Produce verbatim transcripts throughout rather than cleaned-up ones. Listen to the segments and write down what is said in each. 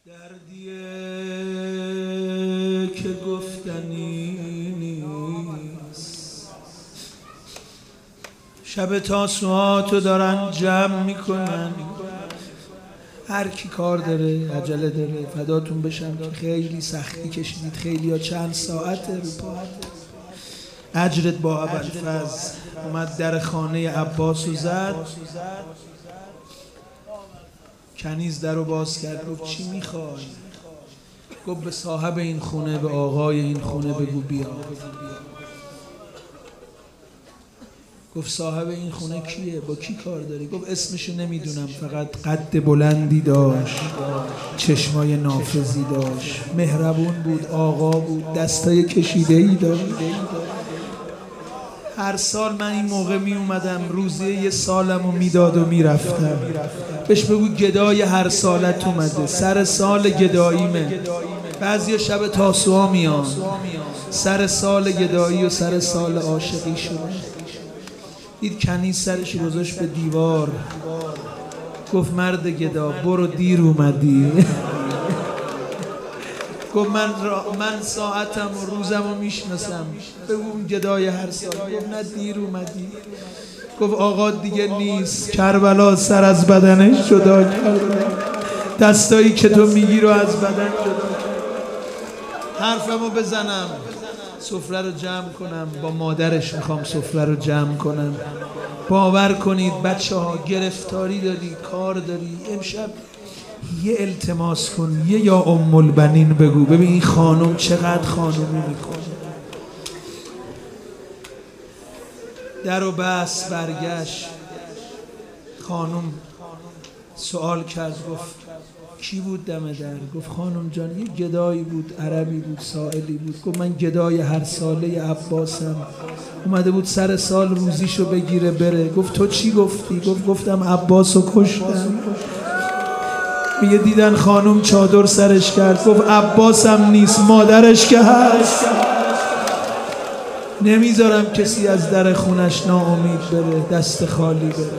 دردیه که گفتنی نیست، شب تاسوعاتو دارن جمع میکنن، هر کی کار داره عجله داره. فداتون بشم که خیلی سختی کشیدید، خیلی ها چند ساعته رو پا. اجرت با ابوالفضل اومد در خانه عباس و زد، کنیز در رو باز کرد، گفت چی میخوای؟ گفت به صاحب این خونه، به آقای این خونه بگو بیا. گفت صاحب این خونه کیه؟ با کی کار داری؟ گفت اسمشو نمیدونم، فقط قد بلندی داشت، چشمای نافذی داشت، مهربون بود، آقا بود، دستای کشیده‌ای داشت. هر سال من این موقع می اومدم روزیه یه سالمو میداد و میرفتم. بهش بگو گدای هر سالت اومده، سر سال گداییمه. بعضی شب تاسوعا میان، سر سال گدایی و سر سال عاشقی شده. دید کنیز سرش گذاشت به دیوار، گفت مرد گدا برو دیر اومدی. گفت من, من ساعتم و روزم رو میشناسم، بگو اون گدای هر سال. گفت نه دیر اومدی. گفت آقا دیگه نیست، کربلا سر از بدنش جدا کرده، دستایی که تو میگی رو از بدن جدا کرده. حرفمو بزنم، سفره رو جمع کنم، با مادرش میخوام سفره رو جمع کنم. باور کنید بچه ها گرفتاری داری، کار داری، امشب یه التماس کن، یه یا ام البنین بگو، ببین این خانم چقدر خانومی میکنه. در و بس برگشت، خانم سوال کرد، گفت کی بود دم در؟ گفت خانم جان یه گدایی بود، عربی بود، سائلی بود. گفت من گدای هر ساله عباسم، اومده بود سر سال روزیشو بگیره بره. گفت تو چی گفتی؟ گفت گفتم عباسو کشتم. میگه دیدن خانم چادر سرش کرد، گفت عباسم نیست، مادرش که هست. نمیذارم کسی از در خونش ناامید بره، دست خالی بره.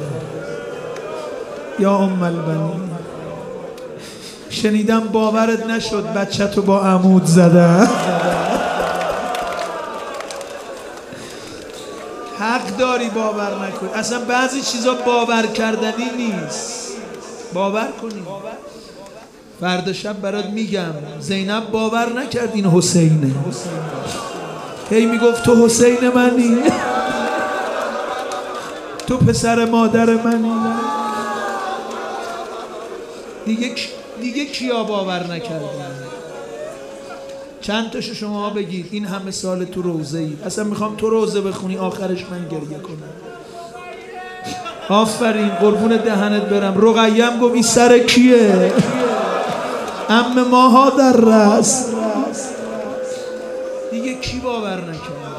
یا ام البنین، شنیدم باورت نشد بچه تو با عمود زده. حق داری باور نکنی، اصلا بعضی چیزا باور کردنی نیست، باور کنی. فردا شب برات میگم زینب باور نکرد این حسینه، هی میگفت تو حسین منی، تو پسر مادر منی. دیگه دیگه کیا باور نکردن؟ چند تاشو شما بگید. این همه سال تو روزه ای، اصلا میخوام تو روزه بخونی آخرش من گریه کنم. آفرین، قربون دهنت برم. رقیم گفت این سر کیه؟ عم ماها در رأس. دیگه کی باور نکرد؟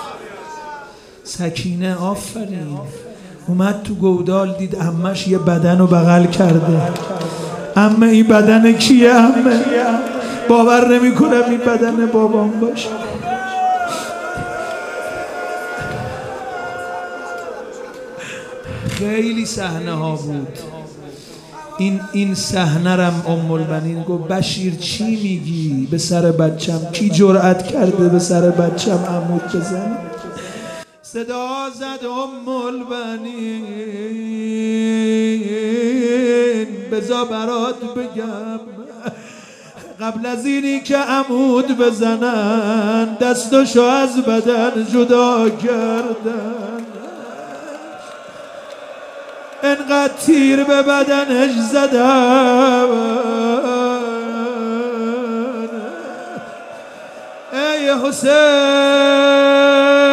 سکینه آفرین، اومد تو گودال، دید عمش یه بدن رو بغل کرده. عمه این بدن کیه؟ عمه باور نمی کنم این بدن بابام باشه. خیلی صحنه ها بود. این این صحنه رم ام البنین گفت بشیر چی میگی؟ به سر بچم کی جرأت کرده به سر بچم عمود بزنه؟ صدا زد ام البنین بذار برات بگم، قبل از اینی که عمود بزنن دستشو از بدن جدا کردن، انقدر تیر به بدنش زدن. ای حسین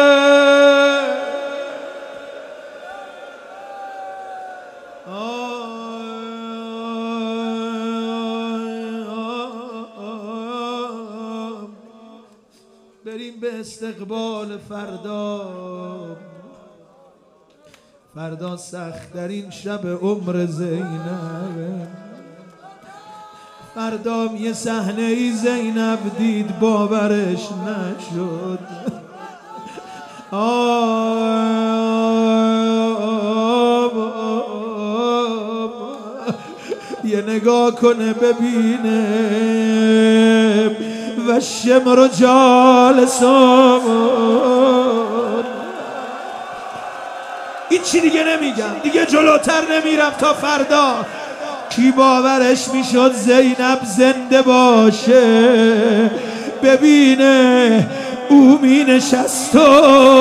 بریم به استقبال فردا. فردا سخت در این شب عمر زینب، فردا یه صحنه ای زینب دید باورش نشد. آب آب یه که نگاه کنه ببینه و شمر جالسون. این چی دیگه نمیگم، دیگه جلوتر نمیرم تا فردا. کی باورش میشد زینب زنده باشه ببینه او می نشست و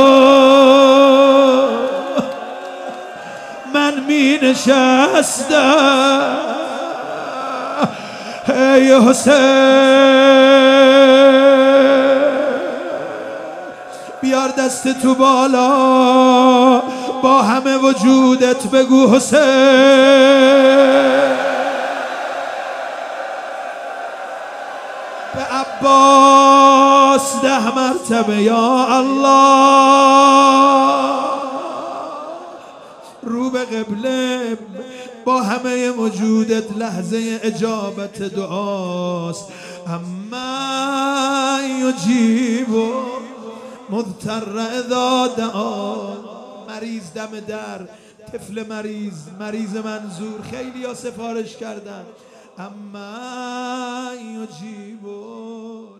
من می نشستم. ای حسین بیار دست تو بالا با همه وجودت بگو حسین. به عباس ده مرتبه یا الله. رو به قبله با همه وجودت لحظه اجابت دعاست. اما یجیب مضطر اذا دعا. مریض دم در، طفل مریض، مریض منظور، خیلی ها سفارش کردن. اما یجیب